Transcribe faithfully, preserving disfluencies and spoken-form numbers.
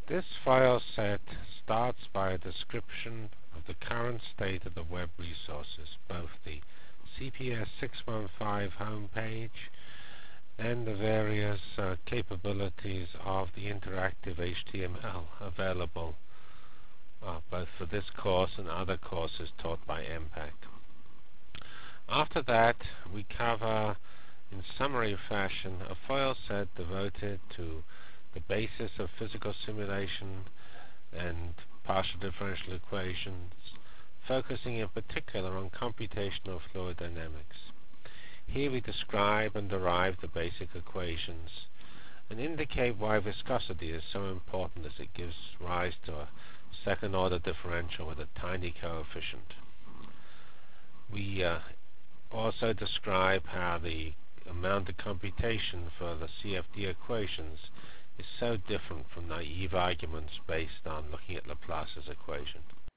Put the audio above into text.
This file set starts by a description of the current state of the web resources, both the C P S six one five homepage and the various uh, capabilities of the interactive H T M L available uh, both for this course and other courses taught by M PAC. After that, we cover in summary fashion a file set devoted to the basis of physical simulation and partial differential equations, focusing in particular on computational fluid dynamics. Here we describe and derive the basic equations and indicate why viscosity is so important, as it gives rise to a second order differential with a tiny coefficient. We uh, also describe how the amount of computation for the C F D equations is so different from naive arguments based on looking at Laplace's equation.